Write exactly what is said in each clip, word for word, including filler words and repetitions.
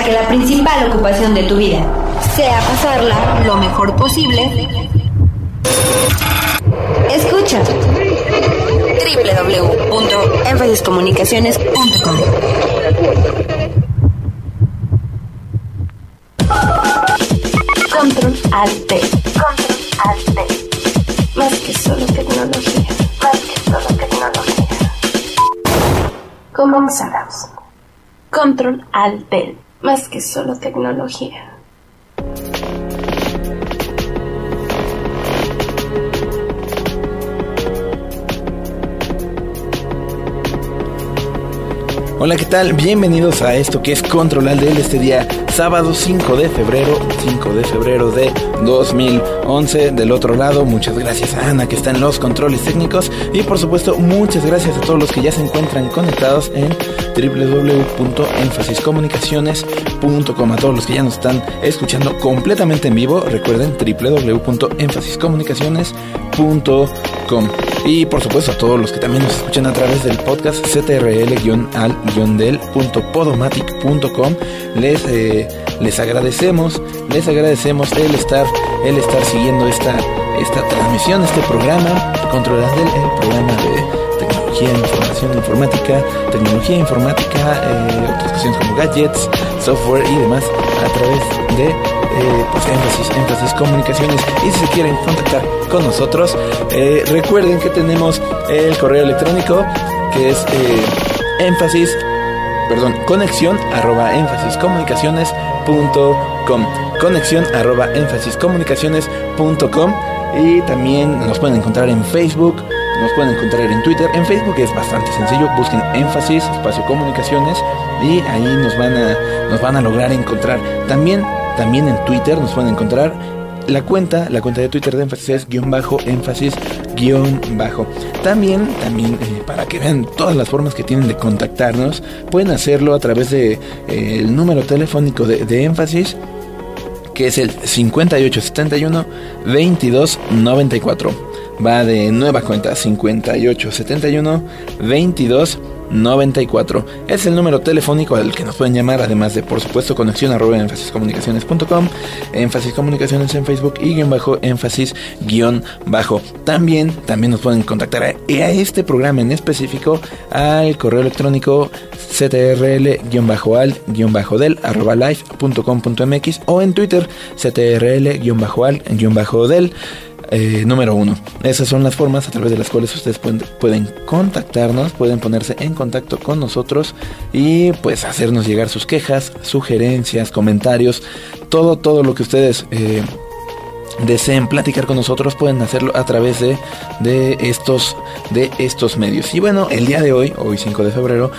que la principal ocupación de tu vida sea pasarla lo mejor posible, escucha doble u doble u doble u punto énfasis comunicaciones punto com. Control Alt T. Control Alt T. Más que solo tecnología. Más que solo tecnología. Comenzamos. Control Alt T. Más que solo tecnología. Hola, ¿qué tal? Bienvenidos a esto que es Control Alt T este día sábado cinco de febrero, cinco de febrero de dos mil once. Del otro lado, muchas gracias a Ana que está en los controles técnicos y por supuesto muchas gracias a todos los que ya se encuentran conectados en doble u doble u doble u punto énfasis comunicaciones punto com, a todos los que ya nos están escuchando completamente en vivo. Recuerden doble u doble u doble u punto énfasis comunicaciones punto com. Y por supuesto a todos los que también nos escuchan a través del podcast c t r l al del punto podomatic punto com. Les, eh, les agradecemos, les agradecemos el estar, el estar siguiendo esta, esta transmisión, este programa, Controlando el, el programa de tecnología, información informática, tecnología informática, eh, otras cuestiones como gadgets, software y demás a través de Eh, pues énfasis, énfasis comunicaciones. Y si se quieren contactar con nosotros, eh, recuerden que tenemos el correo electrónico que es eh, énfasis, perdón, conexión arroba énfasis comunicaciones punto com, conexión arroba énfasis comunicaciones punto com. Y también nos pueden encontrar en Facebook, nos pueden encontrar en Twitter. En Facebook es bastante sencillo, busquen énfasis espacio comunicaciones y ahí nos van a nos van a lograr encontrar. También También en Twitter nos pueden encontrar la cuenta, la cuenta de Twitter de énfasis es guión bajo énfasis guión bajo. También, también eh, para que vean todas las formas que tienen de contactarnos, pueden hacerlo a través de eh, el número telefónico de, de énfasis, que es el cincuenta y ocho setenta y uno veintidós noventa y cuatro. Va de nueva cuenta, cincuenta y ocho setenta y uno veintidós noventa y cuatro. Es el número telefónico al que nos pueden llamar, además de, por supuesto, conexión arroba énfasis comunicaciones punto com, énfasis comunicaciones en Facebook y guión bajo énfasis guión bajo. También, también nos pueden contactar a, a este programa en específico al correo electrónico c t r l al del arroba live punto com punto m x o en Twitter c t r l al del Eh, número uno. Esas son las formas a través de las cuales ustedes pueden, pueden contactarnos, pueden ponerse en contacto con nosotros y pues hacernos llegar sus quejas, sugerencias, comentarios, todo, todo lo que ustedes eh, deseen platicar con nosotros, pueden hacerlo a través de, de estos, de estos medios. Y bueno, el día de hoy, hoy cinco de febrero,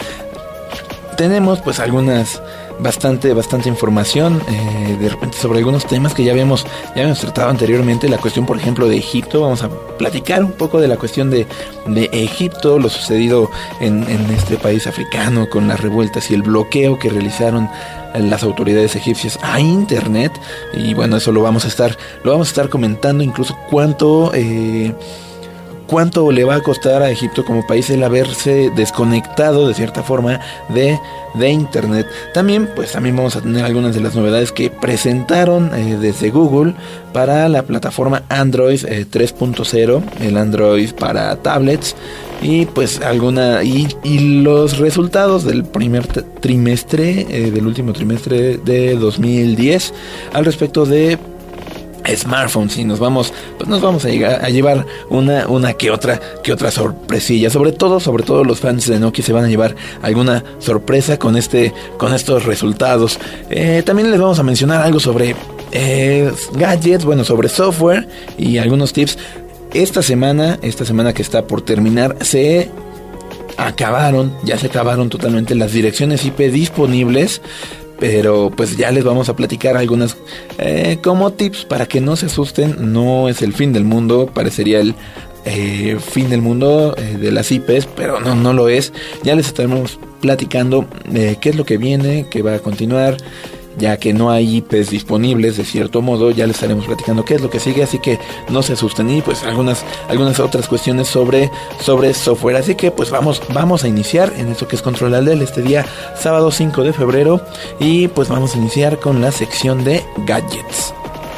tenemos pues algunas bastante bastante información eh, de repente sobre algunos temas que ya habíamos ya habíamos tratado anteriormente. La cuestión, por ejemplo, de Egipto. Vamos a platicar un poco de la cuestión de, de Egipto, lo sucedido en, en este país africano con las revueltas y el bloqueo que realizaron las autoridades egipcias a internet. Y bueno, eso lo vamos a estar lo vamos a estar comentando, incluso cuánto eh, cuánto le va a costar a Egipto como país el haberse desconectado de cierta forma de, de internet. También, pues también vamos a tener algunas de las novedades que presentaron eh, desde Google para la plataforma Android eh, tres punto cero, el Android para tablets, y pues alguna y, y los resultados del primer t- trimestre eh, del último trimestre de dos mil diez al respecto de smartphones. Y nos vamos pues nos vamos a, llegar, a llevar una una que otra que otra sorpresilla, sobre todo sobre todo los fans de Nokia se van a llevar alguna sorpresa con este con estos resultados. Eh, también les vamos a mencionar algo sobre eh, gadgets, bueno, sobre software y algunos tips. Esta semana, esta semana que está por terminar, se acabaron, ya se acabaron totalmente las direcciones I P disponibles. Pero pues ya les vamos a platicar algunas eh, como tips para que no se asusten. No es el fin del mundo, parecería el eh, fin del mundo eh, de las I Pes, pero no, no lo es. Ya les estaremos platicando eh, qué es lo que viene, qué va a continuar. ya que no hay I Pes disponibles de cierto modo. Ya les estaremos platicando qué es lo que sigue, así que no se asusten, y pues algunas algunas otras cuestiones sobre sobre software. Así que pues vamos vamos a iniciar en esto que es Control Alt Del este día sábado cinco de febrero, y pues vamos a iniciar con la sección de gadgets.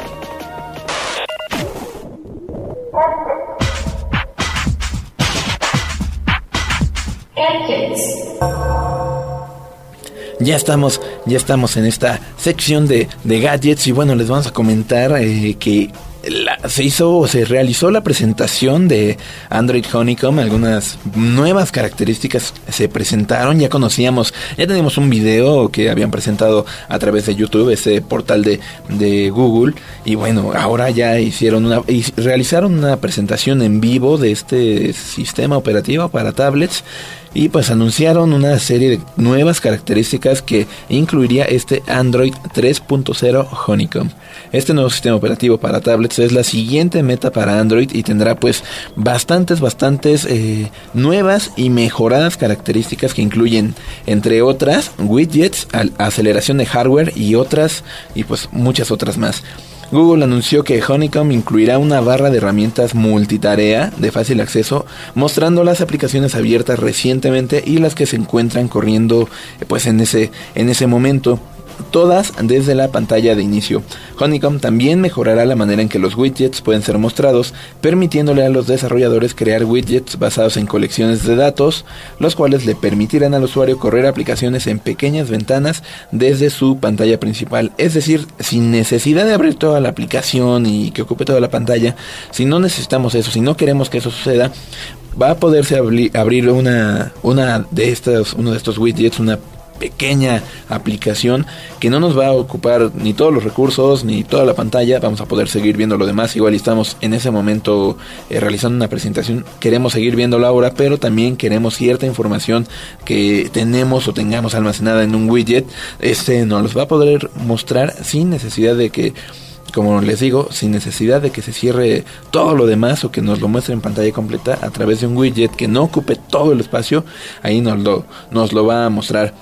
Ya estamos, ya estamos en esta sección de, de gadgets, y bueno, les vamos a comentar eh, que la, se hizo o se realizó la presentación de Android Honeycomb. Algunas nuevas características se presentaron. Ya conocíamos, ya teníamos un video que habían presentado a través de YouTube, ese portal de, de Google, y bueno, ahora ya hicieron una, y realizaron una presentación en vivo de este sistema operativo para tablets. Y pues anunciaron una serie de nuevas características que incluiría este Android tres punto cero Honeycomb. Este nuevo sistema operativo para tablets es la siguiente meta para Android, y tendrá pues bastantes, bastantes eh, nuevas y mejoradas características que incluyen, entre otras, widgets, aceleración de hardware y otras, y pues muchas otras más. Google anunció que Honeycomb incluirá una barra de herramientas multitarea de fácil acceso, mostrando las aplicaciones abiertas recientemente y las que se encuentran corriendo pues en ese en ese momento, todas desde la pantalla de inicio. Honeycomb también mejorará la manera en que los widgets pueden ser mostrados, permitiéndole a los desarrolladores crear widgets basados en colecciones de datos, los cuales le permitirán al usuario correr aplicaciones en pequeñas ventanas desde su pantalla principal. Es decir, sin necesidad de abrir toda la aplicación y que ocupe toda la pantalla. Si no necesitamos eso, si no queremos que eso suceda, va a poderse abri- abrir una, una de estas, uno de estos widgets, una pequeña aplicación que no nos va a ocupar ni todos los recursos ni toda la pantalla. Vamos a poder seguir viendo lo demás. Igual estamos en ese momento eh, realizando una presentación, queremos seguir viéndolo ahora, pero también queremos cierta información que tenemos o tengamos almacenada en un widget. Este nos los va a poder mostrar sin necesidad de que, como les digo, sin necesidad de que se cierre todo lo demás o que nos lo muestre en pantalla completa. A través de un widget que no ocupe todo el espacio, ahí nos lo, nos lo va a mostrar.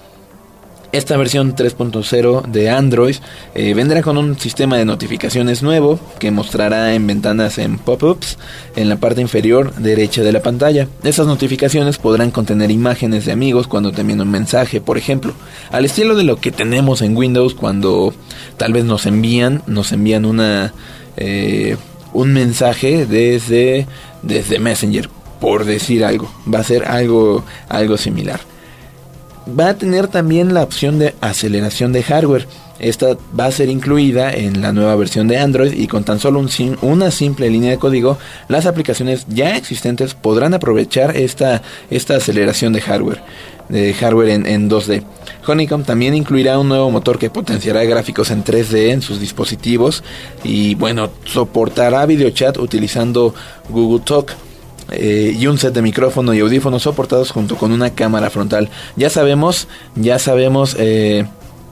Esta versión tres punto cero de Android eh, vendrá con un sistema de notificaciones nuevo que mostrará en ventanas en pop-ups en la parte inferior derecha de la pantalla. Esas notificaciones podrán contener imágenes de amigos cuando te envían un mensaje, por ejemplo, al estilo de lo que tenemos en Windows cuando tal vez nos envían, nos envían una eh, un mensaje desde, desde Messenger, por decir algo. Va a ser algo, algo similar. Va a tener también la opción de aceleración de hardware. Esta va a ser incluida en la nueva versión de Android, y con tan solo un sim- una simple línea de código, las aplicaciones ya existentes podrán aprovechar esta, esta aceleración de hardware, de hardware en, en dos D. Honeycomb también incluirá un nuevo motor que potenciará gráficos en tres D en sus dispositivos, y bueno, soportará videochat utilizando Google Talk. Eh, y un set de micrófono y audífonos soportados junto con una cámara frontal. Ya sabemos, ya sabemos eh,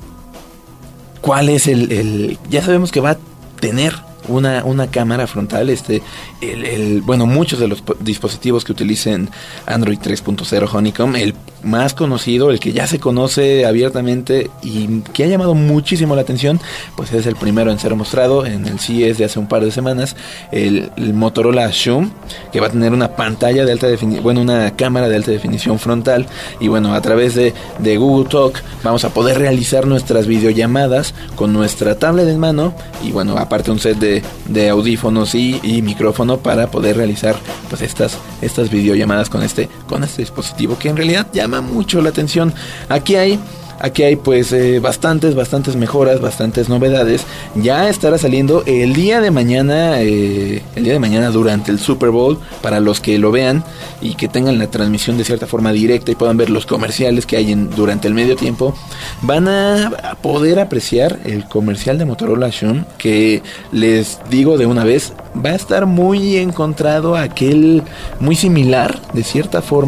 cuál es el, el, ya sabemos que va a tener una, una cámara frontal. Este, el, el, bueno, muchos de los dispositivos que utilicen Android tres punto cero Honeycomb, el más conocido, el que ya se conoce abiertamente y que ha llamado muchísimo la atención, pues es el primero en ser mostrado en el C E S de hace un par de semanas, el, el Motorola Xoom, que va a tener una pantalla de alta definición, bueno, una cámara de alta definición frontal, y bueno, a través de, de Google Talk vamos a poder realizar nuestras videollamadas con nuestra tablet en mano, y bueno, aparte un set de, de audífonos y, y micrófono para poder realizar pues estas, estas videollamadas con este, con este dispositivo que en realidad llama mucho la atención. Aquí hay Aquí hay pues eh, bastantes, bastantes mejoras, bastantes novedades. Ya estará saliendo el día de mañana, eh, el día de mañana durante el Super Bowl, para los que lo vean y que tengan la transmisión de cierta forma directa y puedan ver los comerciales que hay en, durante el medio tiempo. Van a poder apreciar el comercial de Motorola Xoom, que les digo de una vez, va a estar muy encontrado a aquel, muy similar de cierta forma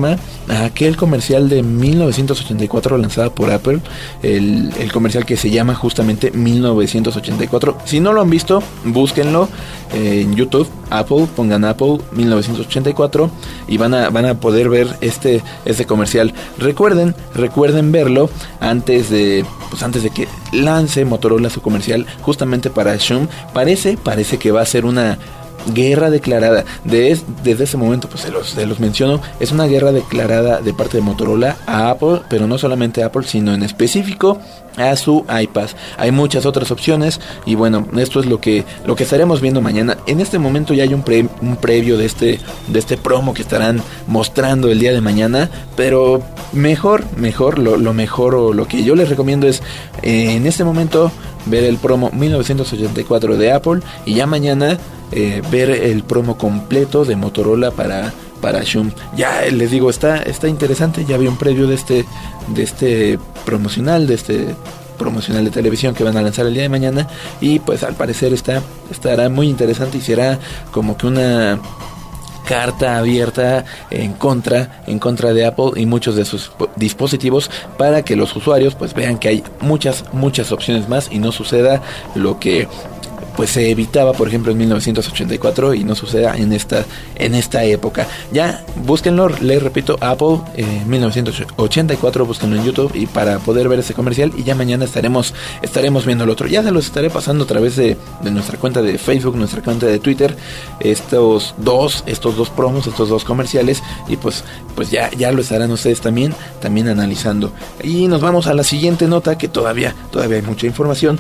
a aquel comercial de mil novecientos ochenta y cuatro lanzado por Apple, el, el comercial que se llama justamente mil novecientos ochenta y cuatro. Si no lo han visto, búsquenlo eh, en YouTube, Apple, pongan Apple mil novecientos ochenta y cuatro y van a, van a poder ver este, este comercial. Recuerden, recuerden verlo antes de, pues antes de que lance Motorola su comercial justamente para Zoom. Parece, parece que va a ser una guerra declarada. De es, desde ese momento, pues se los, se los menciono, es una guerra declarada de parte de Motorola a Apple, pero no solamente a Apple, sino en específico a su iPad. Hay muchas otras opciones y bueno, esto es lo que lo que estaremos viendo mañana. En este momento ya hay un, pre, un previo de este de este promo que estarán mostrando el día de mañana, pero mejor, mejor, lo, lo mejor o lo que yo les recomiendo es eh, en este momento ver el promo mil novecientos ochenta y cuatro de Apple y ya mañana Eh, ver el promo completo de Motorola para para Zoom. Ya les digo, está está interesante. Ya vi un preview de este de este promocional, de este promocional de televisión que van a lanzar el día de mañana y pues al parecer está estará muy interesante y será como que una carta abierta en contra en contra de Apple y muchos de sus dispositivos para que los usuarios pues vean que hay muchas muchas opciones más y no suceda lo que pues se evitaba, por ejemplo, en mil novecientos ochenta y cuatro y no suceda en esta en esta época. Ya, búsquenlo, les repito, Apple eh, mil novecientos ochenta y cuatro, búsquenlo en YouTube y para poder ver ese comercial y ya mañana estaremos estaremos viendo el otro. Ya se los estaré pasando a través de, de nuestra cuenta de Facebook, nuestra cuenta de Twitter, estos dos estos dos promos, estos dos comerciales y pues pues ya ya lo estarán ustedes también también analizando. Y nos vamos a la siguiente nota que todavía todavía hay mucha información.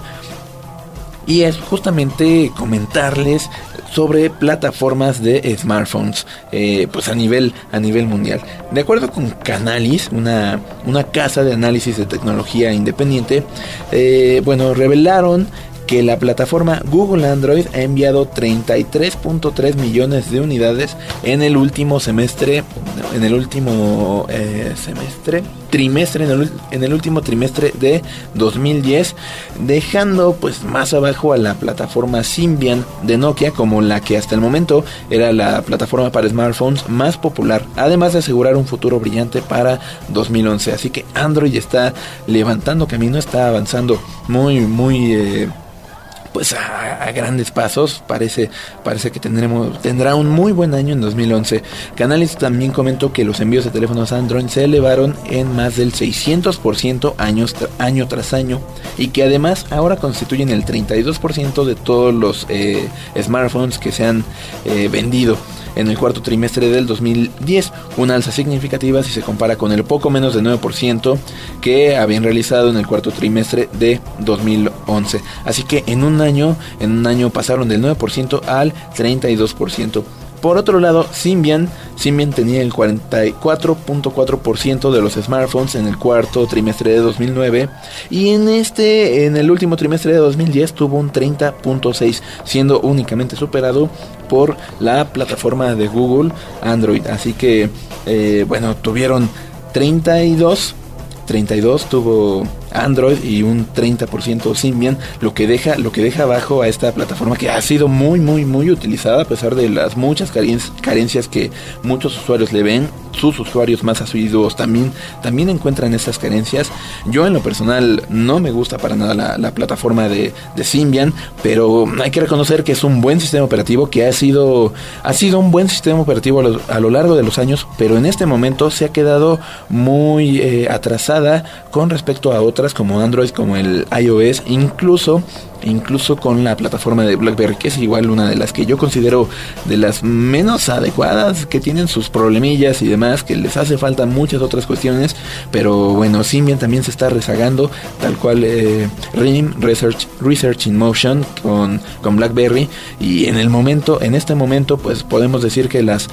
Y es justamente comentarles sobre plataformas de smartphones, eh, pues a nivel a nivel mundial. De acuerdo con Canalys, una una casa de análisis de tecnología independiente, eh, bueno, revelaron que la plataforma Google Android ha enviado treinta y tres punto tres millones de unidades en el último semestre, en el último eh, semestre, trimestre, en el, en el último trimestre de dos mil diez, dejando pues más abajo a la plataforma Symbian de Nokia como la que hasta el momento era la plataforma para smartphones más popular, además de asegurar un futuro brillante para dos mil once. Así que Android está levantando camino, está avanzando muy muy eh, pues a, a grandes pasos. Parece parece que tendremos tendrá un muy buen año en dos mil once. Canalys también comentó que los envíos de teléfonos Android se elevaron en más del seiscientos por ciento años tra- año tras año y que además ahora constituyen el treinta y dos por ciento de todos los eh, smartphones que se han eh, vendido en el cuarto trimestre del dos mil diez, una alza significativa si se compara con el poco menos de nueve por ciento que habían realizado en el cuarto trimestre de dos mil once. Así que en un año, en un año pasaron del nueve por ciento al treinta y dos por ciento. Por otro lado, Symbian, Symbian tenía el cuarenta y cuatro punto cuatro por ciento de los smartphones en el cuarto trimestre de dos mil nueve y en este, en el último trimestre de dos mil diez tuvo un treinta punto seis, siendo únicamente superado por la plataforma de Google Android. Así que, eh, bueno, tuvieron treinta y dos, treinta y dos tuvo Android y un treinta por ciento Symbian, lo que deja lo que deja abajo a esta plataforma que ha sido muy muy muy utilizada a pesar de las muchas carencias que muchos usuarios le ven. Sus usuarios más asiduos también también encuentran estas carencias. Yo en lo personal no me gusta para nada la, la plataforma de, de Symbian, pero hay que reconocer que es un buen sistema operativo, que ha sido ha sido un buen sistema operativo a lo, a lo largo de los años, pero en este momento se ha quedado muy eh, atrasada con respecto a otras como Android, como el iOS, incluso incluso con la plataforma de BlackBerry, que es igual una de las que yo considero de las menos adecuadas, que tienen sus problemillas y demás, que les hace falta muchas otras cuestiones, pero bueno, Symbian también se está rezagando, tal cual eh, R I M, Research, Research in Motion con, con BlackBerry, y en el momento, en este momento, pues podemos decir que las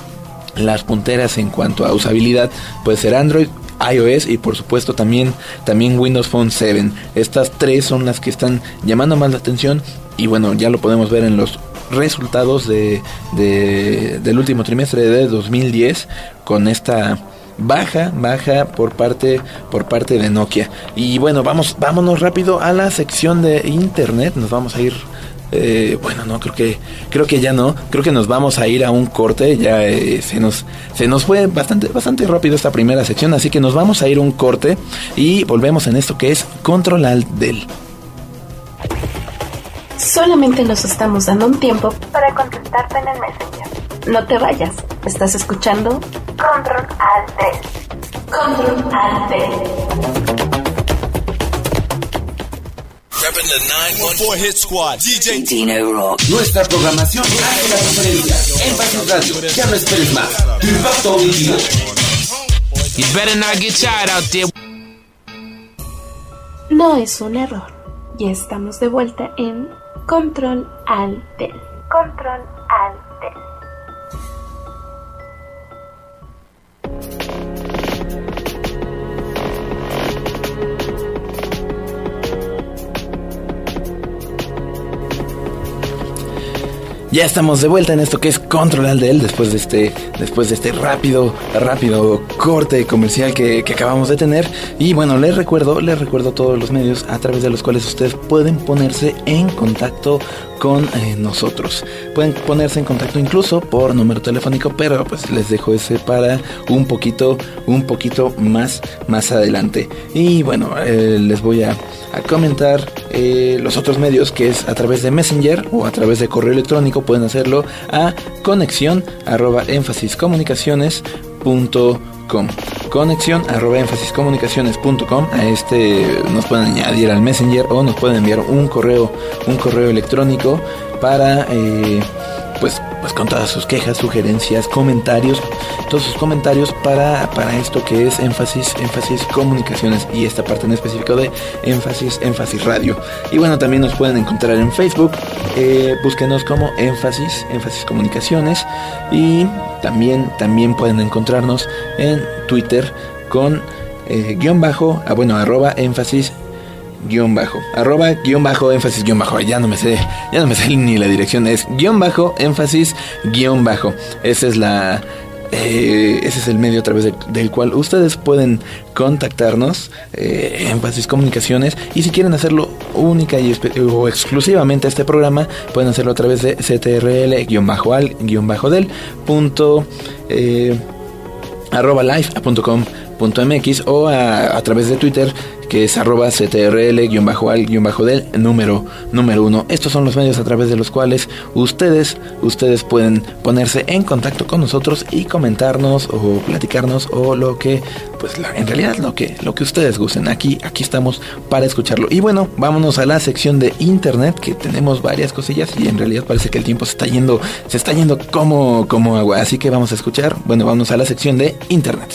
las punteras en cuanto a usabilidad puede ser Android, iOS y por supuesto también también Windows Phone siete. Estas tres son las que están llamando más la atención y bueno, ya lo podemos ver en los resultados de, de del último trimestre de dos mil diez con esta baja baja por parte por parte de Nokia. Y bueno, vamos vámonos rápido a la sección de internet. Nos vamos a ir Eh, bueno, no, creo que creo que ya no. Creo que nos vamos a ir a un corte. Ya eh, se nos se nos fue bastante bastante rápido esta primera sección, así que nos vamos a ir a un corte y volvemos en esto que es Control Alt Del. Solamente nos estamos dando un tiempo para contestarte en el Messenger. No te vayas. Estás escuchando Control Alt Del. Control Alt Del. Repping the nine one four Hit Squad, D J Dino Rock. Nuestra programación hace la diferencia. Énfasis Radio, ya no esperes más. Impacto auditivo. You better not get tired out there. No es un error. Ya estamos de vuelta en Control Alt Del. Control Alt Del. Ya estamos de vuelta en esto que es Control Alt Del después de este después de este rápido rápido corte comercial que, que acabamos de tener. Y bueno, les recuerdo les recuerdo todos los medios a través de los cuales ustedes pueden ponerse en contacto con eh, nosotros. Pueden ponerse en contacto incluso por número telefónico, pero pues les dejo ese para un poquito un poquito más más adelante. Y bueno, eh, les voy a, a comentar eh, los otros medios, que es a través de Messenger o a través de correo electrónico. Pueden hacerlo a conexión arroba énfasis comunicaciones punto com. Conexión arroba énfasis comunicaciones punto com. A este nos pueden añadir al Messenger o nos pueden enviar un correo, un correo electrónico para eh, pues, pues con todas sus quejas, sugerencias, comentarios, todos sus comentarios para, para esto que es énfasis, énfasis comunicaciones y esta parte en específico de énfasis, énfasis radio. Y bueno, también nos pueden encontrar en Facebook, eh, búsquenos como énfasis, énfasis comunicaciones, y también, también pueden encontrarnos en Twitter con eh, guión bajo, ah, bueno, arroba énfasis guión bajo, arroba guión bajo énfasis guión bajo, ya no me sé, ya no me sé ni la dirección, es guión bajo énfasis guión bajo. Esa es la eh, ese es el medio a través de, del cual ustedes pueden contactarnos, eh, Énfasis Comunicaciones, y si quieren hacerlo única y o exclusivamente este programa, pueden hacerlo a través de ctrl-al-del punto eh, arroba live punto com punto mx o a, a través de Twitter, que es arroba ctrl-al-del número número uno. Estos son los medios a través de los cuales ustedes ustedes pueden ponerse en contacto con nosotros y comentarnos o platicarnos o lo que, pues la, en realidad lo que lo que ustedes gusten. Aquí aquí estamos para escucharlo. Y bueno, vámonos a la sección de internet, que tenemos varias cosillas y en realidad parece que el tiempo se está yendo se está yendo como como agua, así que vamos a escuchar. Bueno, vamos a la sección de internet.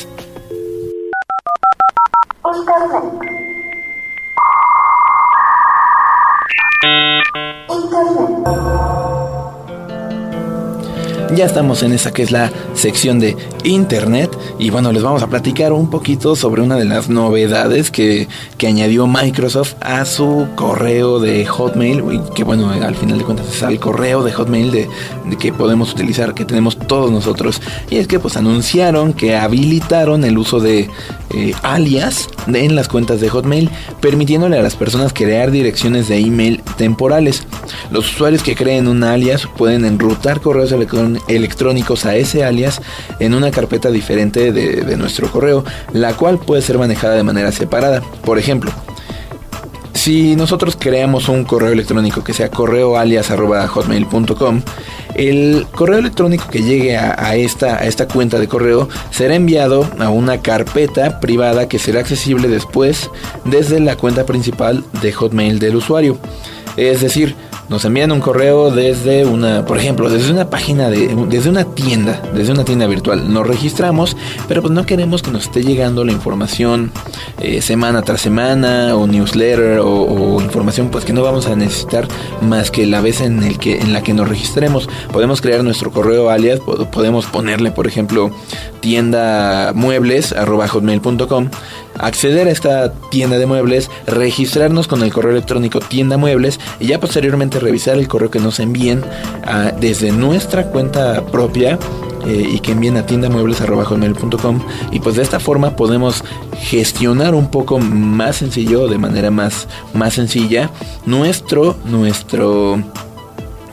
Ya estamos en esa que es la sección de internet y bueno, les vamos a platicar un poquito sobre una de las novedades que, que añadió Microsoft a su correo de Hotmail, que bueno, al final de cuentas es el correo de Hotmail de, de que podemos utilizar, que tenemos todos nosotros, y es que pues anunciaron que habilitaron el uso de eh, alias de, en las cuentas de Hotmail, permitiéndole a las personas crear direcciones de email temporales. Los usuarios que creen un alias pueden enrutar correos electrónicos electrónicos a ese alias en una carpeta diferente de, de nuestro correo, la cual puede ser manejada de manera separada. Por ejemplo, si nosotros creamos un correo electrónico que sea correo alias arroba hotmail punto com, el correo electrónico que llegue a, a, esta, a esta cuenta de correo será enviado a una carpeta privada que será accesible después desde la cuenta principal de Hotmail del usuario. Es decir, nos envían un correo desde una, por ejemplo, desde una página de, desde una tienda, desde una tienda virtual. Nos registramos, pero pues no queremos que nos esté llegando la información eh, semana tras semana, o newsletter, o, o información pues que no vamos a necesitar más que la vez en el que en la que nos registremos. Podemos crear nuestro correo alias, podemos ponerle, por ejemplo, tienda muebles arroba hotmail punto com, acceder a esta tienda de muebles, registrarnos con el correo electrónico tienda muebles y ya posteriormente revisar el correo que nos envíen uh, desde nuestra cuenta propia eh, y que envíen a tienda muebles arroba hotmail punto com, y pues de esta forma podemos gestionar un poco más sencillo, de manera más, más sencilla nuestro nuestro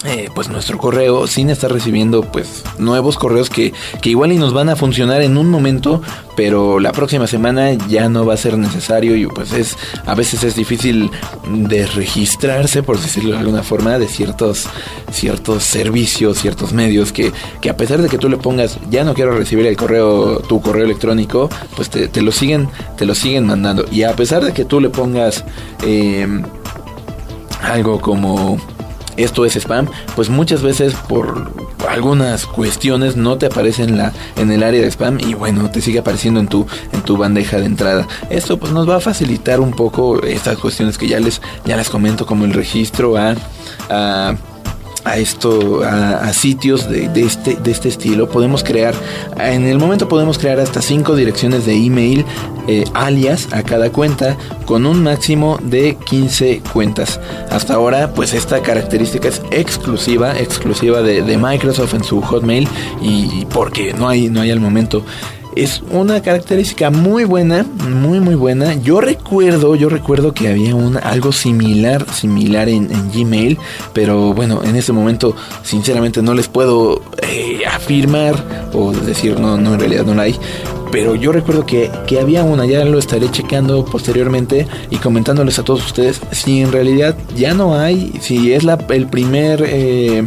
Eh, pues nuestro correo sin estar recibiendo pues nuevos correos que, que igual y nos van a funcionar en un momento, pero la próxima semana ya no va a ser necesario y pues es a veces es difícil de registrarse, por decirlo de alguna forma, de ciertos ciertos servicios, ciertos medios que, que a pesar de que tú le pongas ya no quiero recibir el correo, tu correo electrónico, pues te, te lo siguen te lo siguen mandando, y a pesar de que tú le pongas eh, algo como esto es spam, pues muchas veces por algunas cuestiones no te aparece en la en el área de spam y bueno, te sigue apareciendo en tu en tu bandeja de entrada. Esto pues nos va a facilitar un poco estas cuestiones que ya les ya les comento, como el registro a a a esto a, a sitios de, de este de este estilo. Podemos crear, en el momento podemos crear hasta cinco direcciones de email eh, alias a cada cuenta, con un máximo de quince cuentas. Hasta ahora pues esta característica es exclusiva exclusiva de, de Microsoft en su Hotmail, y porque no hay no hay al momento. Es una característica muy buena, muy muy buena. Yo recuerdo, yo recuerdo que había una, algo similar, similar en, en Gmail, pero bueno, en este momento sinceramente no les puedo eh, afirmar o decir no, no, en realidad no la hay. Pero yo recuerdo que, que había una, ya lo estaré checando posteriormente y comentándoles a todos ustedes si en realidad ya no hay, si es la, el primer... Eh,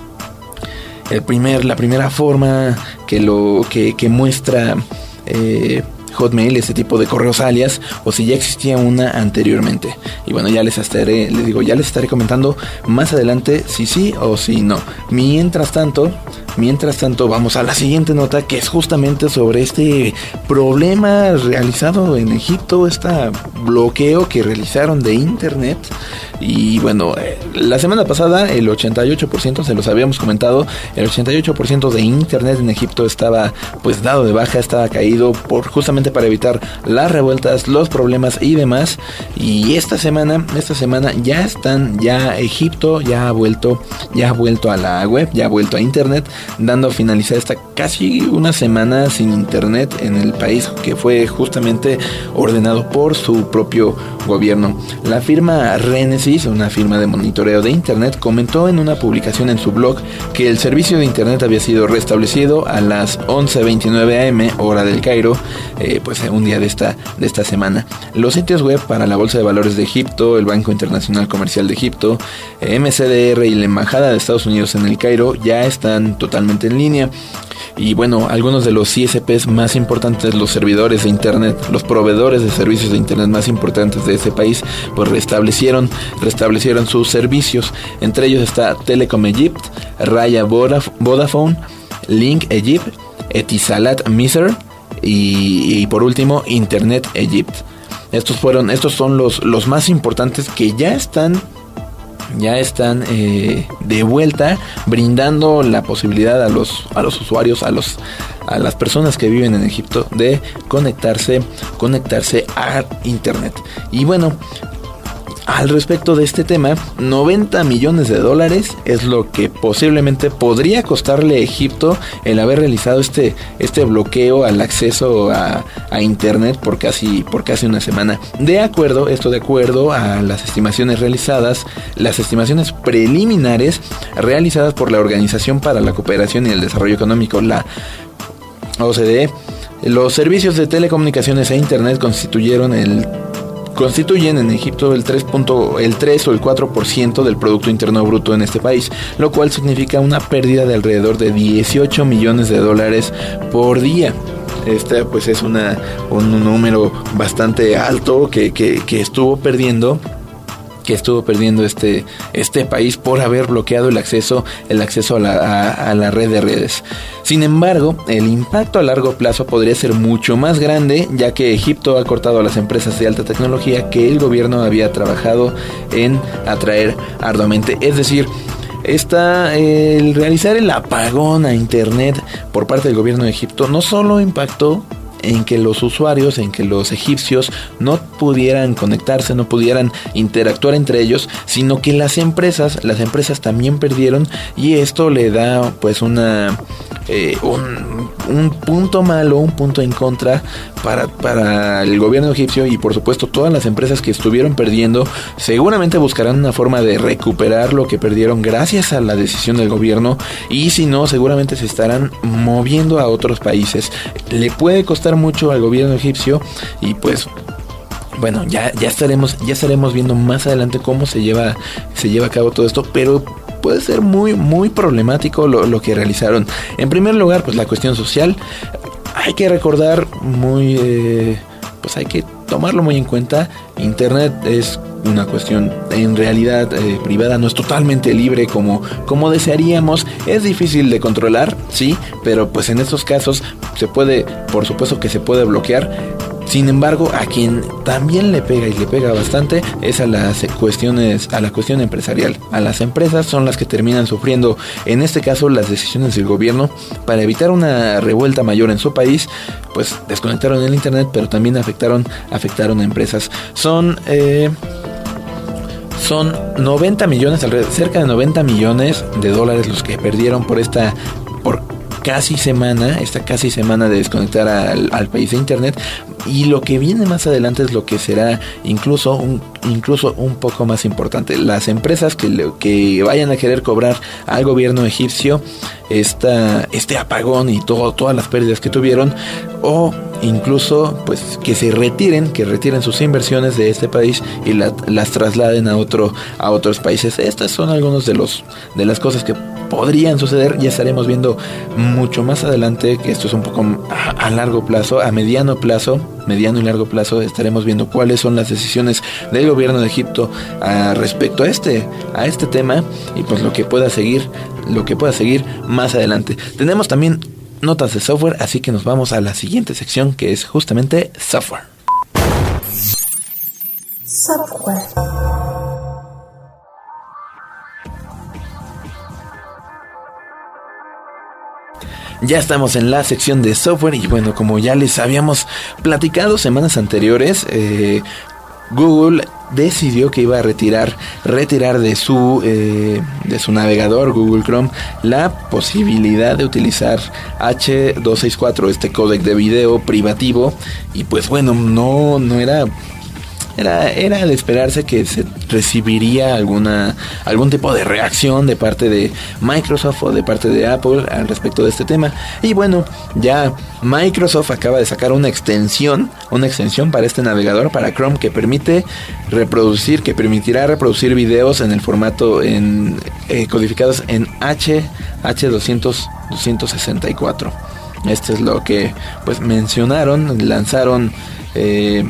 El primer, la primera forma que lo que, que muestra eh, Hotmail, ese tipo de correos alias, o si ya existía una anteriormente. Y bueno, ya les estaré, les digo, ya les estaré comentando más adelante si sí o si no. Mientras tanto, mientras tanto vamos a la siguiente nota, que es justamente sobre este problema realizado en Egipto, este bloqueo que realizaron de internet. Y bueno, eh, la semana pasada el ochenta y ocho por ciento, se los habíamos comentado, el ochenta y ocho por ciento de internet en Egipto estaba pues dado de baja, estaba caído por justamente para evitar las revueltas, los problemas y demás. Y esta semana, esta semana ya están, ya Egipto ya ha vuelto, ya ha vuelto a la web, ya ha vuelto a internet, dando a finalizar esta casi una semana sin internet en el país, que fue justamente ordenado por su propio gobierno. La firma Renesys, una firma de monitoreo de internet, comentó en una publicación en su blog que el servicio de internet había sido restablecido a las once veintinueve a eme hora del Cairo, eh, pues un día de esta, de esta semana. Los sitios web para la Bolsa de Valores de Egipto, el Banco Internacional Comercial de Egipto, eme ce de erre y la Embajada de Estados Unidos en el Cairo ya están totalmente en línea. Y bueno, algunos de los I ese pes más importantes, los servidores de internet, los proveedores de servicios de internet más importantes de ese país, pues restablecieron, restablecieron sus servicios. Entre ellos está Telecom Egypt, Raya Vodafone, Link Egypt, Etisalat Misr y, y por último Internet Egypt. Estos fueron, estos son los, los más importantes que ya están ya están eh, de vuelta, brindando la posibilidad a los a los usuarios, a los a las personas que viven en Egipto de conectarse conectarse a internet. Y bueno, al respecto de este tema, noventa millones de dólares es lo que posiblemente podría costarle a Egipto el haber realizado este, este bloqueo al acceso a, a internet por casi, por casi una semana. De acuerdo, esto de acuerdo a las estimaciones realizadas, las estimaciones preliminares realizadas por la Organización para la Cooperación y el Desarrollo Económico, la o ce de e. Los servicios de telecomunicaciones e internet constituyeron el constituyen en Egipto el tres, el tres o el cuatro por ciento del Producto Interno Bruto en este país, lo cual significa una pérdida de alrededor de dieciocho millones de dólares por día. Este pues es una, un número bastante alto que, que, que estuvo perdiendo que estuvo perdiendo este, este país por haber bloqueado el acceso, el acceso a la, a, a la red de redes. Sin embargo, el impacto a largo plazo podría ser mucho más grande, ya que Egipto ha cortado a las empresas de alta tecnología que el gobierno había trabajado en atraer arduamente. Es decir, Esta, el realizar el apagón a internet por parte del gobierno de Egipto no solo impactó en que los usuarios, en que los egipcios no pudieran conectarse, no pudieran interactuar entre ellos, sino que las empresas, las empresas también perdieron, y esto le da pues una eh, un, un punto malo, un punto en contra para, para el gobierno egipcio, y por supuesto todas las empresas que estuvieron perdiendo seguramente buscarán una forma de recuperar lo que perdieron gracias a la decisión del gobierno, y si no, seguramente se estarán moviendo a otros países. Le puede costar mucho al gobierno egipcio, y pues bueno, ya, ya estaremos, ya estaremos viendo más adelante cómo se lleva, se lleva a cabo todo esto, pero puede ser muy, muy problemático lo, lo que realizaron. En primer lugar, pues la cuestión social. Hay que recordar muy, eh, pues hay que tomarlo muy en cuenta. Internet es una cuestión en realidad eh, privada, no es totalmente libre como, como desearíamos. Es difícil de controlar, sí, pero pues en estos casos se puede, por supuesto que se puede bloquear. Sin embargo, a quien también le pega y le pega bastante es a las cuestiones, a la cuestión empresarial. A las empresas son las que terminan sufriendo, en este caso, las decisiones del gobierno para evitar una revuelta mayor en su país. Pues desconectaron el internet, pero también afectaron, afectaron a empresas. Son eh, son noventa millones, cerca de noventa millones de dólares los que perdieron por esta, por casi semana, esta casi semana de desconectar al, al país de internet. Y lo que viene más adelante es lo que será incluso un, incluso un poco más importante. Las empresas que, le, que vayan a querer cobrar al gobierno egipcio esta, este apagón y todo, todas las pérdidas que tuvieron, o incluso pues que se retiren, que retiren sus inversiones de este país y la, las trasladen a otro, a otros países. Estas son algunos de los de las cosas que podrían suceder. Ya estaremos viendo mucho más adelante que esto es un poco a, a largo plazo, a mediano plazo, mediano y largo plazo. Estaremos viendo cuáles son las decisiones del gobierno de Egipto a, respecto a este, a este tema, y pues lo que pueda seguir, lo que pueda seguir más adelante. Tenemos también notas de software, así que nos vamos a la siguiente sección, que es justamente software. Software. Ya estamos en la sección de software, y bueno, como ya les habíamos platicado semanas anteriores, eh, Google decidió que iba a retirar retirar de su eh, de su navegador Google Chrome la posibilidad de utilizar H doscientos sesenta y cuatro, este códec de video privativo. Y pues bueno, no no era Era, era de esperarse que se recibiría alguna algún tipo de reacción de parte de Microsoft o de parte de Apple al respecto de este tema. Y bueno, ya Microsoft acaba de sacar una extensión, una extensión para este navegador, para Chrome, que permite reproducir, que permitirá reproducir videos en el formato en eh, codificados en H H doscientos sesenta y cuatro. Esto es lo que pues mencionaron, lanzaron eh,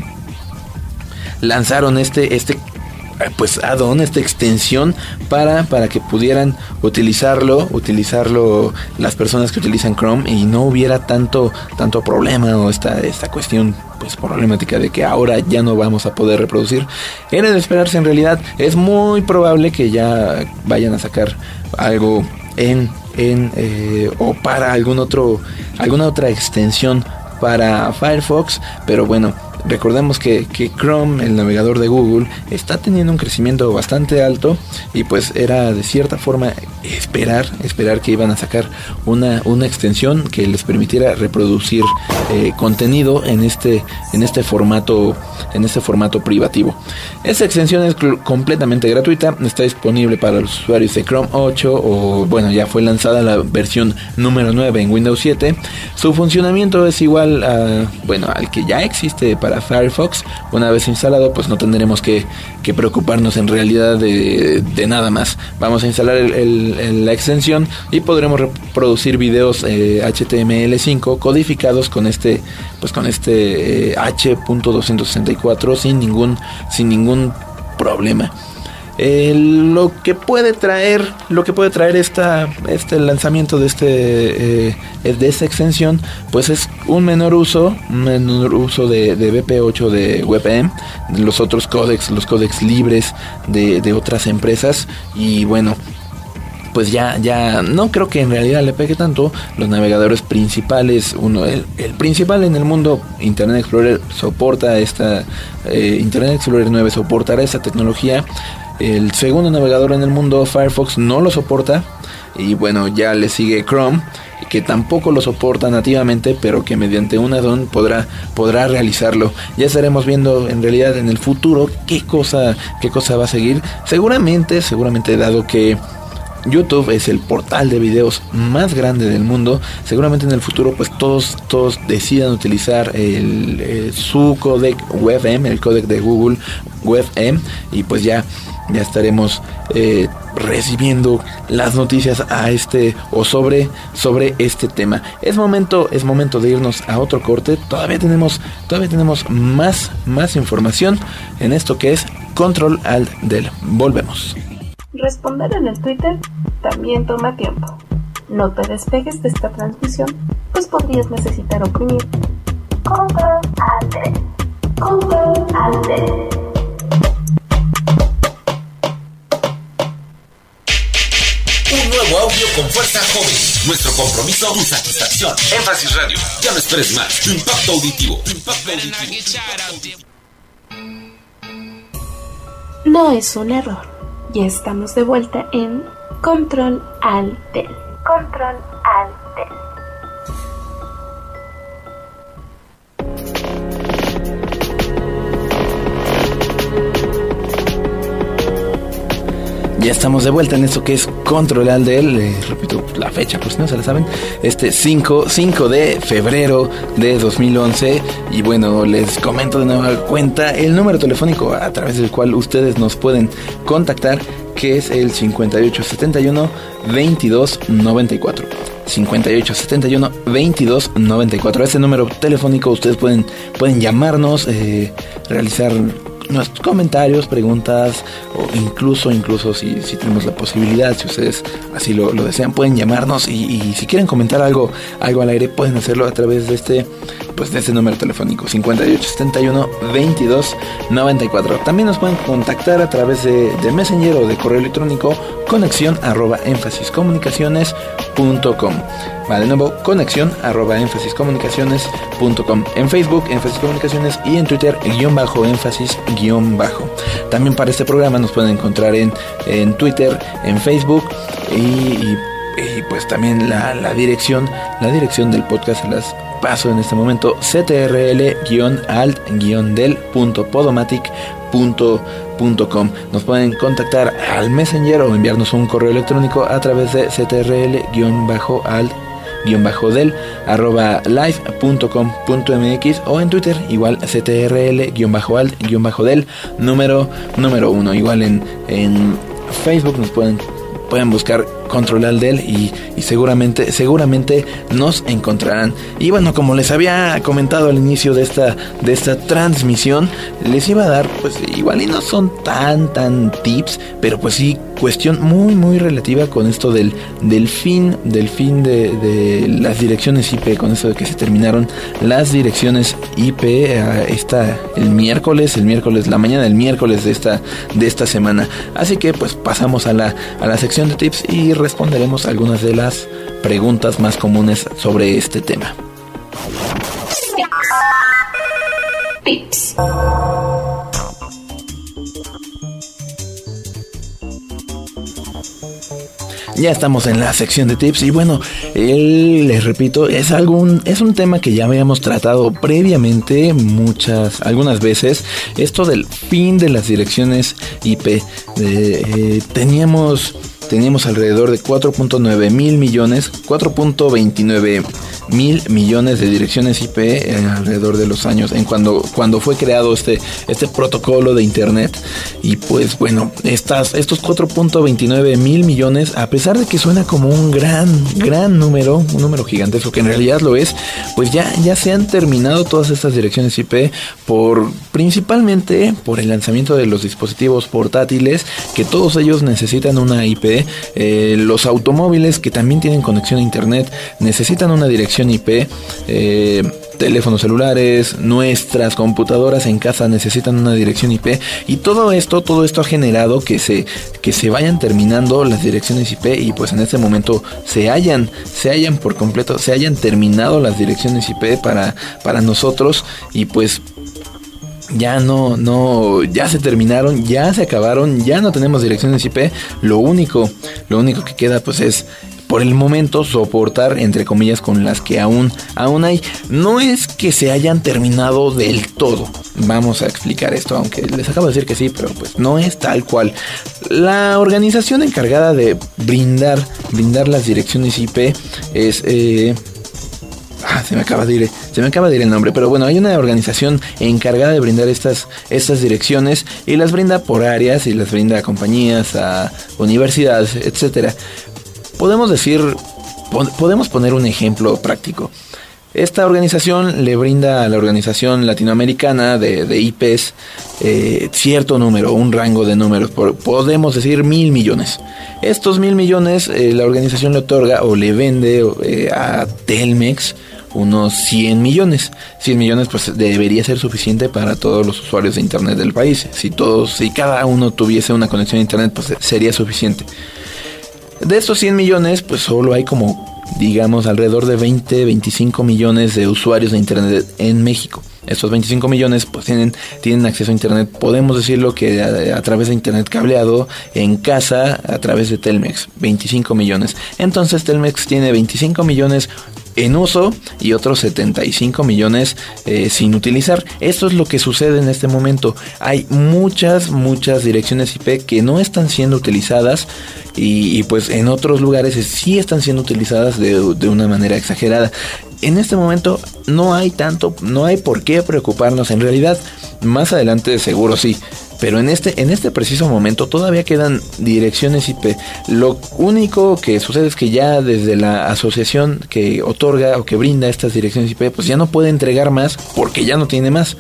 lanzaron este este pues add-on, esta extensión para para que pudieran utilizarlo utilizarlo las personas que utilizan Chrome y no hubiera tanto tanto problema o esta esta cuestión pues problemática de que ahora ya no vamos a poder reproducir. Era de esperarse. En realidad es muy probable que ya vayan a sacar algo en en eh, o para algún otro alguna otra extensión para Firefox, pero bueno, recordemos que, que Chrome, el navegador de Google, está teniendo un crecimiento bastante alto, y pues era de cierta forma esperar esperar que iban a sacar una, una extensión que les permitiera reproducir eh, contenido en este en este formato en este formato privativo. Esta extensión es cl- completamente gratuita, está disponible para los usuarios de Chrome ocho, o bueno, ya fue lanzada la versión número nueve en Windows siete. Su funcionamiento es igual a, bueno, al que ya existe para Firefox. Una vez instalado, pues no tendremos que, que preocuparnos en realidad de, de nada más. Vamos a instalar el, el, el, la extensión y podremos reproducir videos eh, H T M L cinco codificados con este pues con este eh, H doscientos sesenta y cuatro sin ningún sin ningún problema. Eh, lo que puede traer lo que puede traer esta este lanzamiento de este eh, de esta extensión, pues es un menor uso un menor uso de, de V P ocho, de W P M, de los otros códecs los códecs libres de, de otras empresas. Y bueno, pues ya ya no creo que en realidad le pegue tanto. Los navegadores principales, uno el, el principal en el mundo, Internet Explorer, soporta esta eh, Internet Explorer nueve soportará esta tecnología. el segundo navegador en el mundo, Firefox, no lo soporta. Y bueno, ya le sigue Chrome, que tampoco lo soporta nativamente, pero que mediante un add-on podrá, podrá realizarlo. Ya estaremos viendo en realidad en el futuro qué cosa, qué cosa va a seguir. Seguramente, seguramente dado que YouTube es el portal de videos más grande del mundo, seguramente en el futuro pues todos, todos decidan utilizar el, el, su codec WebM, el codec de Google WebM, y pues ya ya estaremos eh, recibiendo las noticias a este o sobre sobre este tema. Es momento es momento de irnos a otro corte. Todavía tenemos todavía tenemos más más información en esto que es Control Alt Del. Volvemos. Responder en el Twitter también toma tiempo. No te despegues de esta transmisión, pues podrías necesitar oprimir Control Alt Del. Control Alt Del. Un nuevo audio con fuerza joven. Nuestro compromiso, tu satisfacción. Énfasis Radio. Ya no esperes más. Tu impacto auditivo. Tu impacto auditivo. No es un error. Ya estamos de vuelta en Control Alt Del. Control Alt Del. Ya estamos de vuelta en esto que es Control Alt Del. Eh, repito la fecha, pues no se la saben. Este cinco de febrero de dos mil once. Y bueno, les comento de nueva cuenta el número telefónico a través del cual ustedes nos pueden contactar, que es el cincuenta y ocho setenta y uno veintidós noventa y cuatro. cincuenta y ocho setenta y uno veintidós noventa y cuatro. A este número telefónico ustedes pueden, pueden llamarnos, eh, realizar nuestros comentarios, preguntas, o incluso, incluso si, si tenemos la posibilidad, si ustedes así lo, lo desean, pueden llamarnos y, y si quieren comentar algo, algo al aire, pueden hacerlo a través de este, pues de este número telefónico, cincuenta y ocho setenta y uno veintidós noventa y cuatro. También nos pueden contactar a través de, de Messenger o de correo electrónico, conexión arroba énfasis comunicaciones punto com. Va de nuevo, conexión arroba énfasis comunicaciones punto com. En Facebook, Énfasis Comunicaciones, y en Twitter, guión bajo énfasis guión bajo. También para este programa nos pueden encontrar en, en Twitter, en Facebook y, y, y pues también la, la dirección, la dirección del podcast se las paso en este momento: c t r l guión alt guión del punto podomatic punto com. Nos pueden contactar al Messenger o enviarnos un correo electrónico a través de c t r l guión bajo alt guión bajo del arroba live punto com punto m x, o en Twitter igual c t r l guión bajo alt guión bajo del número número uno. Igual en, en Facebook nos pueden pueden buscar Control Alt Del y, y seguramente seguramente nos encontrarán. Y bueno, como les había comentado al inicio de esta de esta transmisión, les iba a dar, pues igual y no son tan tan tips, pero pues sí cuestión muy muy relativa con esto del del fin del fin de, de las direcciones I P, con esto de que se terminaron las direcciones I P eh, esta el miércoles el miércoles la mañana del miércoles de esta de esta semana. Así que pues pasamos a la a la sección de tips y responderemos algunas de las preguntas más comunes sobre este tema. Tips. Ya estamos en la sección de tips y bueno, el, les repito, es algún es un tema que ya habíamos tratado previamente muchas algunas veces, esto del fin de las direcciones I P. Eh, eh, teníamos teníamos alrededor de cuatro punto nueve mil millones, cuatro punto veintinueve mil millones de direcciones I P eh, alrededor de los años en cuando cuando fue creado este este protocolo de internet. Y pues bueno, estas estos cuatro punto veintinueve mil millones, a pesar de que suena como un gran gran número, un número gigantesco, que en realidad lo es, pues ya ya se han terminado todas estas direcciones I P por principalmente por el lanzamiento de los dispositivos portátiles, que todos ellos necesitan una I P. Eh, los automóviles, que también tienen conexión a internet, necesitan una dirección I P. Eh, teléfonos celulares, nuestras computadoras en casa necesitan una dirección I P, y todo esto, todo esto ha generado que se, que se vayan terminando las direcciones I P, y pues en este momento se hayan, se hayan por completo, se hayan terminado las direcciones I P para, para nosotros, y pues ya no, no, ya se terminaron, ya se acabaron, ya no tenemos direcciones I P. Lo único, lo único que queda pues es, por el momento, soportar, entre comillas, con las que aún, aún hay. No es que se hayan terminado del todo. Vamos a explicar esto, aunque les acabo de decir que sí, pero pues no es tal cual. La organización encargada de brindar, brindar las direcciones I P es... Eh, Ah, se me acaba de ir, se me acaba de ir el nombre, pero bueno, hay una organización encargada de brindar estas, estas direcciones y las brinda por áreas y las brinda a compañías, a universidades, etcétera. Podemos decir, podemos poner un ejemplo práctico. Esta organización le brinda a la organización latinoamericana de, de I Ps eh, cierto número, un rango de números, por, podemos decir mil millones. Estos mil millones eh, la organización le otorga o le vende eh, a Telmex unos cien millones. cien millones pues debería ser suficiente para todos los usuarios de internet del país. Si todos, si cada uno tuviese una conexión a internet, pues sería suficiente. De estos cien millones, pues solo hay como, digamos, alrededor de veinte, veinticinco millones de usuarios de internet en México. Estos veinticinco millones pues tienen, tienen acceso a internet, podemos decirlo que a, a través de internet cableado en casa, a través de Telmex, veinticinco millones. Entonces Telmex tiene veinticinco millones en uso y otros setenta y cinco millones eh, sin utilizar. Esto es lo que sucede en este momento. Hay muchas, muchas direcciones I P que no están siendo utilizadas y, y pues en otros lugares sí están siendo utilizadas de, de una manera exagerada. En este momento no hay tanto, no hay por qué preocuparnos. En realidad, más adelante seguro sí. Pero en este, en este preciso momento todavía quedan direcciones I P. Lo único que sucede es que ya desde la asociación que otorga o que brinda estas direcciones I P, pues ya no puede entregar más porque ya no tiene más.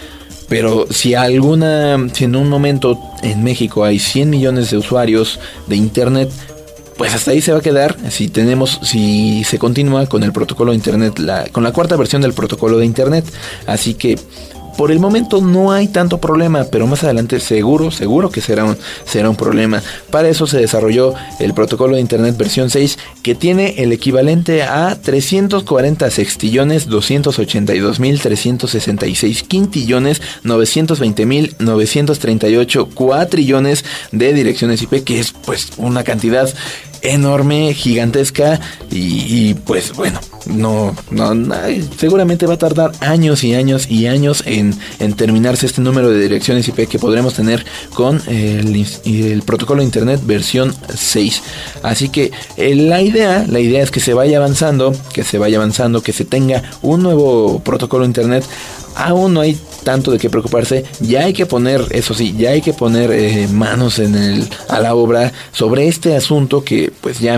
Pero si alguna, si en un momento en México hay cien millones de usuarios de internet, pues hasta ahí se va a quedar si tenemos, si se continúa con el protocolo de internet, la, con la cuarta versión del protocolo de internet. Así que por el momento no hay tanto problema, pero más adelante seguro, seguro que será un, será un problema. Para eso se desarrolló el protocolo de internet versión seis, que tiene el equivalente a trescientos cuarenta sextillones, doscientos ochenta y dos mil trescientos sesenta y seis quintillones, novecientos veinte mil novecientos treinta y ocho cuatrillones de direcciones I P, que es pues una cantidad enorme, gigantesca y, y pues bueno, no, no, no, seguramente va a tardar años y años y años en, en terminarse este número de direcciones I P que podremos tener con el, el protocolo de internet versión seis. Así que eh, la idea, la idea es que se vaya avanzando, que se vaya avanzando, que se tenga un nuevo protocolo de internet. Aún no hay tanto de qué preocuparse, ya hay que poner, eso sí, ya hay que poner eh, manos en el, a la obra sobre este asunto que pues ya,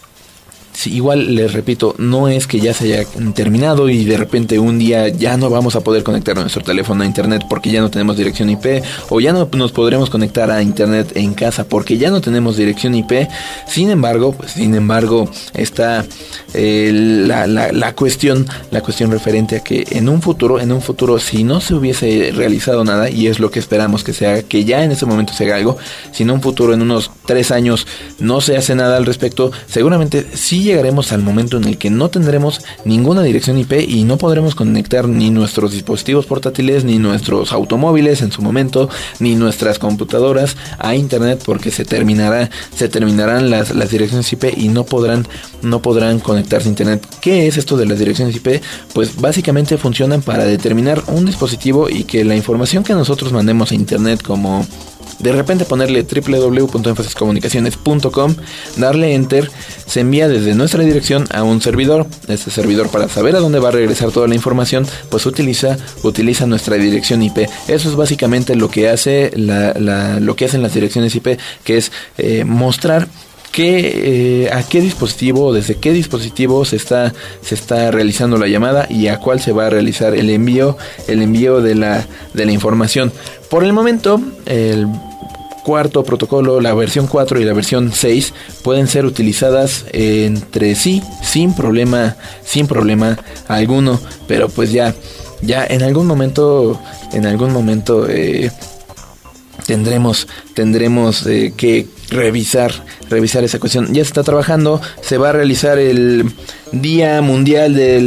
sí, igual les repito, no es que ya se haya terminado y de repente un día ya no vamos a poder conectar nuestro teléfono a internet porque ya no tenemos dirección I P, o ya no nos podremos conectar a internet en casa porque ya no tenemos dirección I P. Sin embargo, pues sin embargo está eh, la, la, la cuestión, la cuestión referente a que en un futuro, en un futuro si no se hubiese realizado nada, y es lo que esperamos que se haga, que ya en ese momento se haga algo, si en un futuro, en unos tres años no se hace nada al respecto, seguramente sí llegaremos al momento en el que no tendremos ninguna dirección I P y no podremos conectar ni nuestros dispositivos portátiles, ni nuestros automóviles en su momento, ni nuestras computadoras a internet, porque se terminará, se terminarán las, las direcciones I P y no podrán, no podrán conectarse a internet. ¿Qué es esto de las direcciones I P? Pues básicamente funcionan para determinar un dispositivo y que la información que nosotros mandemos a internet, como de repente ponerle doble u doble u doble u punto énfasis comunicaciones punto com, darle enter, se envía desde nuestra dirección a un servidor. Este servidor, para saber a dónde va a regresar toda la información, pues utiliza, utiliza nuestra dirección I P. Eso es básicamente lo que hace la, la, lo que hacen las direcciones I P, que es eh, mostrar que, eh, a qué dispositivo, desde qué dispositivo se está, se está realizando la llamada y a cuál se va a realizar el envío, el envío de la, de la información. Por el momento, el cuarto protocolo, la versión cuatro y la versión seis pueden ser utilizadas entre sí sin problema, sin problema alguno, pero pues ya, ya en algún momento, en algún momento eh, tendremos, tendremos eh, que revisar, revisar esa cuestión. Ya se está trabajando, se va a realizar el Día Mundial del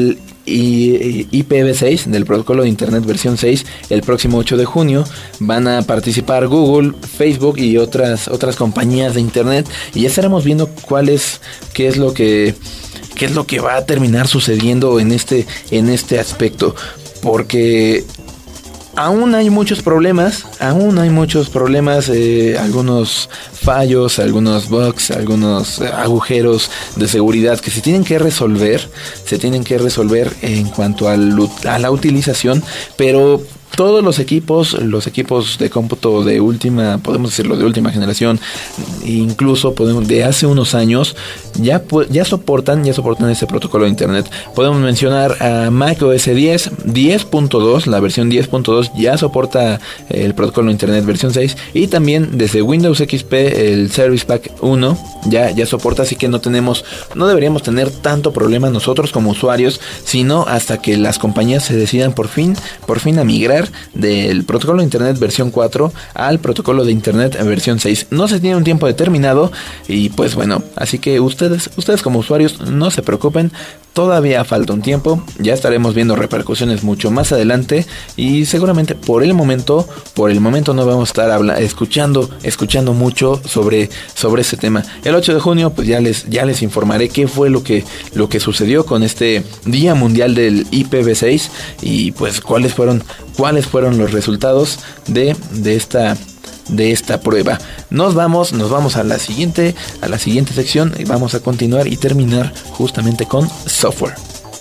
I P v seis, del protocolo de internet versión seis, el próximo ocho de junio. Van a participar Google, Facebook y otras otras compañías de internet, y ya estaremos viendo cuál es, qué es lo que qué es lo que va a terminar sucediendo en este en este aspecto, porque aún hay muchos problemas, aún hay muchos problemas, eh, algunos fallos, algunos bugs, algunos agujeros de seguridad que se tienen que resolver, se tienen que resolver en cuanto al, a la utilización, pero todos los equipos, los equipos de cómputo de última, podemos decirlo, de última generación, incluso podemos, de hace unos años, ya, ya soportan, ya soportan este protocolo de internet. Podemos mencionar a macOS diez, diez punto dos, la versión diez punto dos ya soporta el protocolo de internet versión seis, y también desde Windows X P el Service Pack uno ya, ya soporta, así que no tenemos, no deberíamos tener tanto problema nosotros como usuarios, sino hasta que las compañías se decidan por fin, por fin a migrar del protocolo de internet versión cuatro al protocolo de internet versión seis. No se tiene un tiempo determinado, y pues bueno, así que ustedes, ustedes como usuarios no se preocupen, todavía falta un tiempo, ya estaremos viendo repercusiones mucho más adelante, y seguramente por el momento, por el momento no vamos a estar habla, escuchando, escuchando mucho sobre, sobre este tema. El ocho de junio pues ya les, ya les informaré qué fue lo que, lo que sucedió con este Día Mundial del I P v seis, y pues cuáles fueron, cuáles fueron los resultados de, de esta de esta prueba. Nos vamos, nos vamos a la siguiente, a la siguiente sección, y vamos a continuar y terminar justamente con software.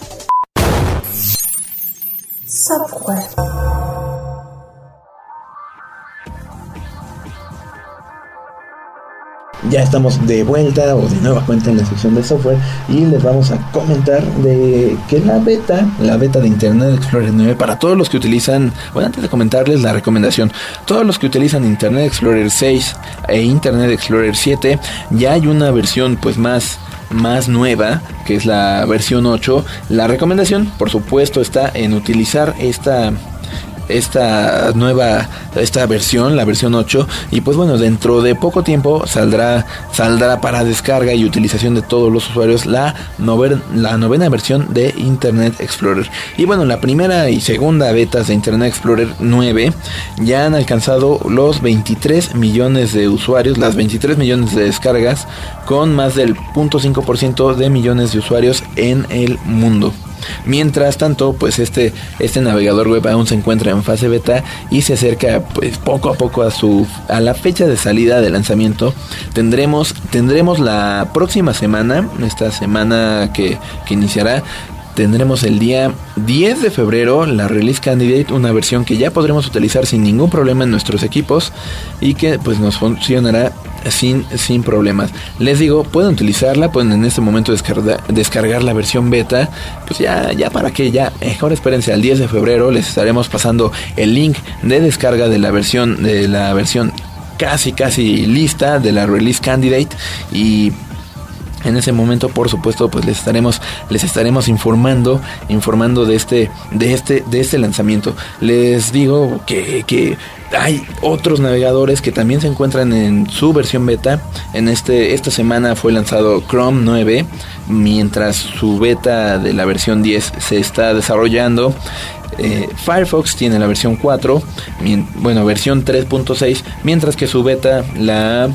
Software. Ya estamos de vuelta o de nueva cuenta en la sección de software, y les vamos a comentar de que la beta, la beta de Internet Explorer nueve, para todos los que utilizan, bueno, antes de comentarles la recomendación, todos los que utilizan Internet Explorer seis e Internet Explorer siete, ya hay una versión pues más más nueva, que es la versión ocho. La recomendación, por supuesto, está en utilizar esta esta nueva esta versión, la versión ocho, y pues bueno, dentro de poco tiempo saldrá saldrá para descarga y utilización de todos los usuarios la novena, la novena versión de Internet Explorer. Y bueno, la primera y segunda betas de Internet Explorer nueve ya han alcanzado los veintitrés millones de usuarios, las veintitrés millones de descargas, con más del cero punto cinco por ciento de millones de usuarios en el mundo. Mientras tanto, pues este, este navegador web aún se encuentra en fase beta y se acerca pues poco a poco a su a la fecha de salida de lanzamiento. Tendremos, tendremos la próxima semana, esta semana que, que iniciará, tendremos el día diez de febrero la Release Candidate, una versión que ya podremos utilizar sin ningún problema en nuestros equipos y que pues nos funcionará sin, sin problemas. Les digo, pueden utilizarla, pueden en este momento descargar, descargar la versión beta, pues ya, ya para que ya, mejor espérense al diez de febrero, les estaremos pasando el link de descarga de la versión, de la versión casi casi lista de la Release Candidate, y en ese momento, por supuesto, pues les estaremos les estaremos informando informando de este de este de este lanzamiento. Les digo que que hay otros navegadores que también se encuentran en su versión beta. En este esta semana fue lanzado Chrome nueve, mientras su beta de la versión diez se está desarrollando. Eh, Firefox tiene la versión cuatro, mien, bueno, versión tres punto seis, mientras que su beta, la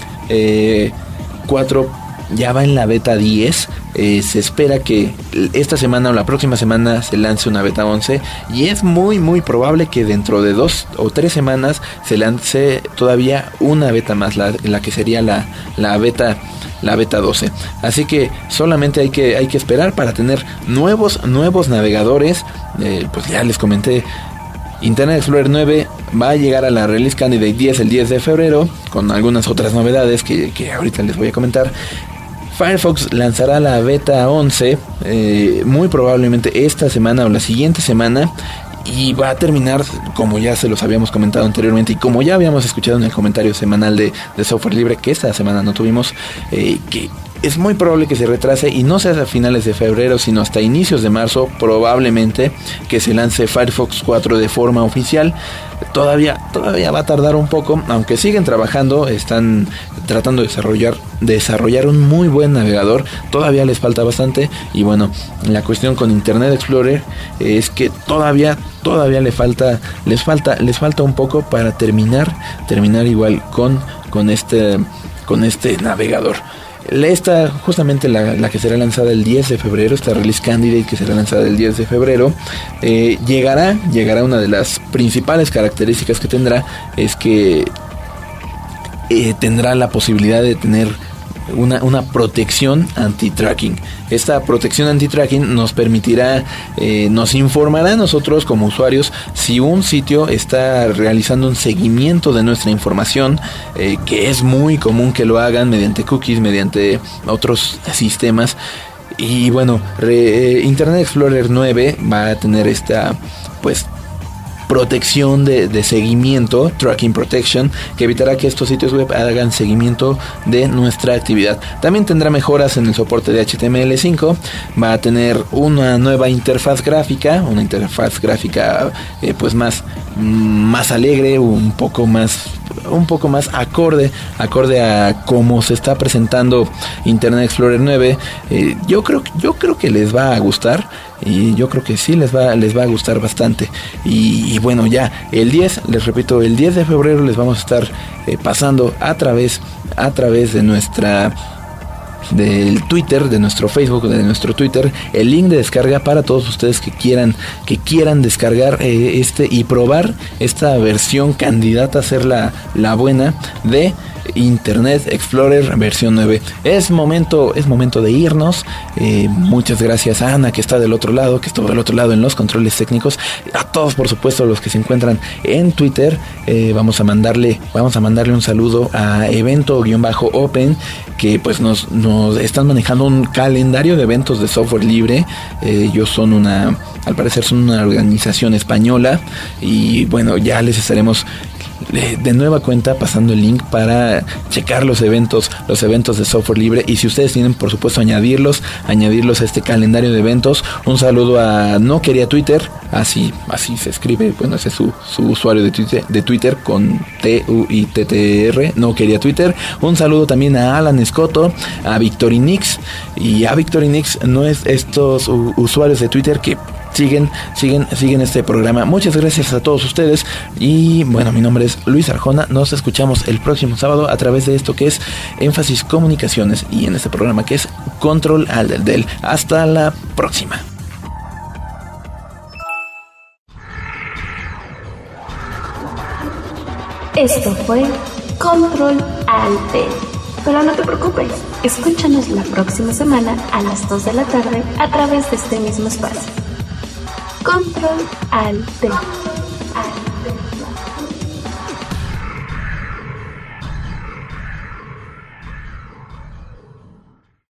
eh, cuatro, ya va en la beta diez. Eh, se espera que esta semana o la próxima semana se lance una beta once, y es muy muy probable que dentro de dos o tres semanas se lance todavía una beta más, la, la que sería la, la beta la beta doce. Así que solamente hay que hay que esperar para tener nuevos nuevos navegadores. Eh, pues ya les comenté, Internet Explorer nueve va a llegar a la Release Candidate diez el diez de febrero, con algunas otras novedades que, que ahorita les voy a comentar. Firefox lanzará la beta once, eh, muy probablemente esta semana o la siguiente semana, y va a terminar, como ya se los habíamos comentado anteriormente y como ya habíamos escuchado en el comentario semanal de, de Software Libre, que esta semana no tuvimos, eh, que es muy probable que se retrase y no sea a finales de febrero, sino hasta inicios de marzo, probablemente que se lance Firefox cuatro de forma oficial. Todavía, todavía va a tardar un poco, aunque siguen trabajando, están tratando de desarrollar, desarrollar un muy buen navegador. Todavía les falta bastante. Y bueno, la cuestión con Internet Explorer es que todavía, todavía le falta, les falta, les falta un poco para terminar, terminar igual con, con este, con este navegador. Esta, justamente la, la que será lanzada el diez de febrero, esta release candidate que será lanzada el diez de febrero, eh, llegará, llegará una de las principales características que tendrá, es que eh, tendrá la posibilidad de tener Una, una protección anti-tracking. Esta protección anti-tracking nos permitirá, eh, nos informará a nosotros como usuarios si un sitio está realizando un seguimiento de nuestra información, eh, que es muy común que lo hagan mediante cookies, mediante otros sistemas. Y bueno, re, Internet Explorer nueve va a tener esta, pues, protección de, de seguimiento, tracking protection, que evitará que estos sitios web hagan seguimiento de nuestra actividad. También tendrá mejoras en el soporte de H T M L cinco, va a tener una nueva interfaz gráfica, una interfaz gráfica eh, pues más, más alegre, un poco más un poco más acorde acorde a cómo se está presentando Internet Explorer nueve. eh, yo creo yo creo que les va a gustar, y yo creo que sí les va les va a gustar bastante. Y, y bueno, ya el diez, les repito, el diez de febrero les vamos a estar eh, pasando a través a través de nuestra del Twitter, de nuestro Facebook, de nuestro Twitter, el link de descarga para todos ustedes que quieran que quieran descargar eh, este y probar esta versión candidata a ser la, la buena de Internet Explorer versión nueve. Es momento, es momento de irnos. Eh, muchas gracias a Ana, que está del otro lado, que está del otro lado en los controles técnicos. A todos, por supuesto, los que se encuentran en Twitter. Eh, vamos a mandarle, vamos a mandarle un saludo a evento-open, que pues nos, nos están manejando un calendario de eventos de software libre. Eh, ellos son una, al parecer son una organización española, y bueno, ya les estaremos de nueva cuenta pasando el link para checar los eventos, los eventos de software libre. Y si ustedes tienen, por supuesto, añadirlos, añadirlos a este calendario de eventos. Un saludo a No Quería Twitter, así, así se escribe, bueno, ese es su, su usuario de Twitter, de Twitter con T U I T T R, No Quería Twitter. Un saludo también a Alan Escoto, a Victorinix, y a Victorinix no es estos u, usuarios de Twitter que siguen, siguen, siguen este programa. Muchas gracias a todos ustedes. Y bueno, mi nombre es Luis Arjona. Nos escuchamos el próximo sábado a través de esto que es Énfasis Comunicaciones, y en este programa que es Control Alt Del. Hasta la próxima. Esto fue Control Alt Del. Pero no te preocupes, escúchanos la próxima semana a las dos de la tarde a través de este mismo espacio. Control Alt Del.